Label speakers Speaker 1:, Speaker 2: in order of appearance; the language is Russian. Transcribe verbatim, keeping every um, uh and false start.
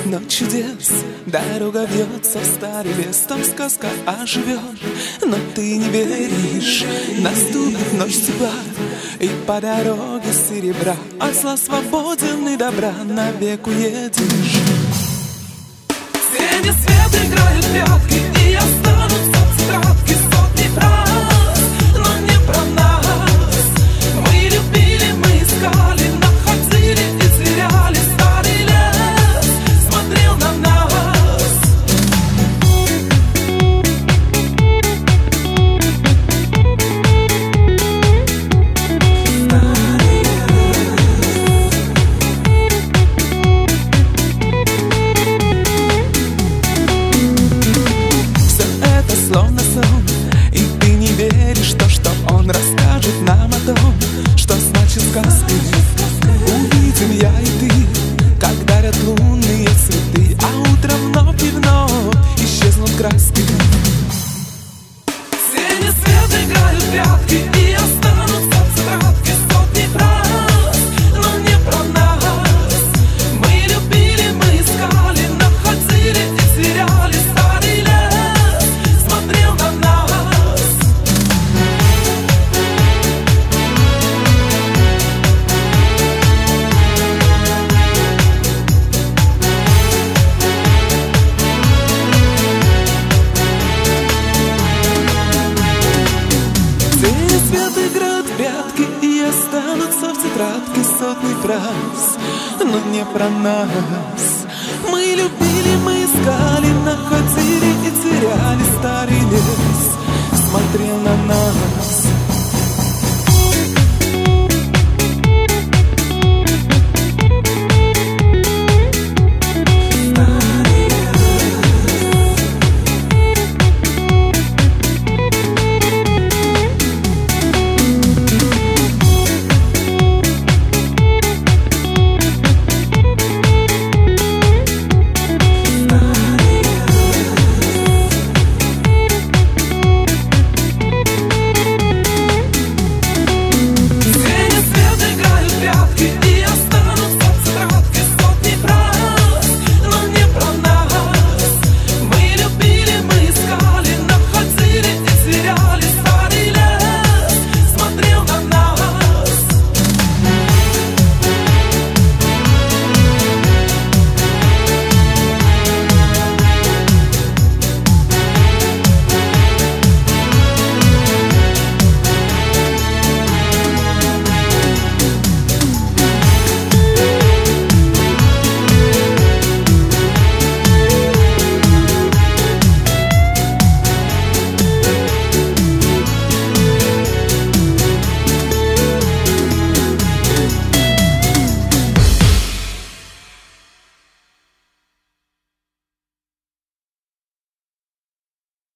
Speaker 1: окно чудес, дорога вьется в старый лес, там сказка оживет, но ты не веришь. Наступит ночь тепла, и по дороге серебра от зла свободен и добра навек уедешь. Синий свет играют прятки, и останутся тетрадки сотни фраз, но не про нас. Мы любили, мы искали, находили и теряли. Старый лес смотрел на нас. Все это словно сон, и ты не веришь в то, что он расскажет нам о том, что значит сказки. Увидим я и ты, как дарят лунные цветы, а утром вновь и вновь исчезнут краски. Синий свет играют прятки, и останутся тетрадки сотни фраз, но не про нас. Мы любили, мы искали, находили и теряли. Старый лес смотрел на нас. Синий свет играют в прятки, и останутся в тетрадке сотни фраз, но не про нас. Мы любили, мы искали, находили и теряли. Старый лес смотрел на нас.